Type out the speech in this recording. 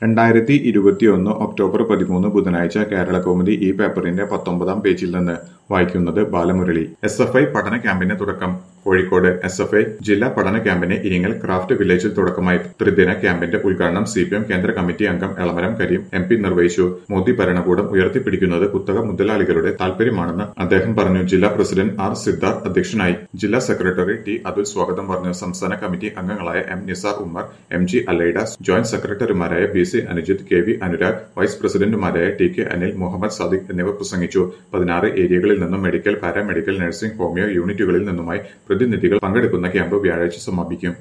2021 October 13 ബുധനാഴ്ച കേരളകൗമുദി ഈ പേപ്പറിന്റെ 19-ാം പേജിൽ നിന്ന് വായിക്കുന്നത് ബാലമുരളി. SFI പഠന ക്യാമ്പിന് തുടക്കം. കോഴിക്കോട് SFI ജില്ലാ പഠന ക്യാമ്പിന് ഇരിങ്ങൽ ക്രാഫ്റ്റ് വില്ലേജിൽ തുടക്കമായി. ത്രിദിന ക്യാമ്പിന്റെ ഉദ്ഘാടനം CPM കേന്ദ്ര കമ്മിറ്റി അംഗം എളമരം കരീം MP നിർവഹിച്ചു. മോദി ഭരണകൂടം ഉയർത്തിപ്പിടിക്കുന്നത് കുത്തക മുതലാളികളുടെ താൽപര്യമാണെന്ന് അദ്ദേഹം പറഞ്ഞു. ജില്ലാ പ്രസിഡന്റ് R സിദ്ധാർത്ഥ് അധ്യക്ഷനായി. ജില്ലാ സെക്രട്ടറി T അതുൽ സ്വാഗതം പറഞ്ഞു. സംസ്ഥാന കമ്മിറ്റി അംഗങ്ങളായ M Nisar Ummer, MG Alaida, joint സെക്രട്ടറിമാരായ BC Anujith, KV Anurag, vice പ്രസിഡന്റുമാരായ TK അനിൽ, മുഹമ്മദ് സാദിഖ് എന്നിവർ പ്രസംഗിച്ചു. 16 ഏരിയകളിൽ നിന്നും മെഡിക്കൽ, പാരാമെഡിക്കൽ, നഴ്സിംഗ്, ഹോമിയോ യൂണിറ്റുകളിൽ നിന്നുമായി പ്രതിനിധികൾ പങ്കെടുക്കുന്ന ക്യാമ്പ് വ്യാഴാഴ്ച സമാപിക്കും.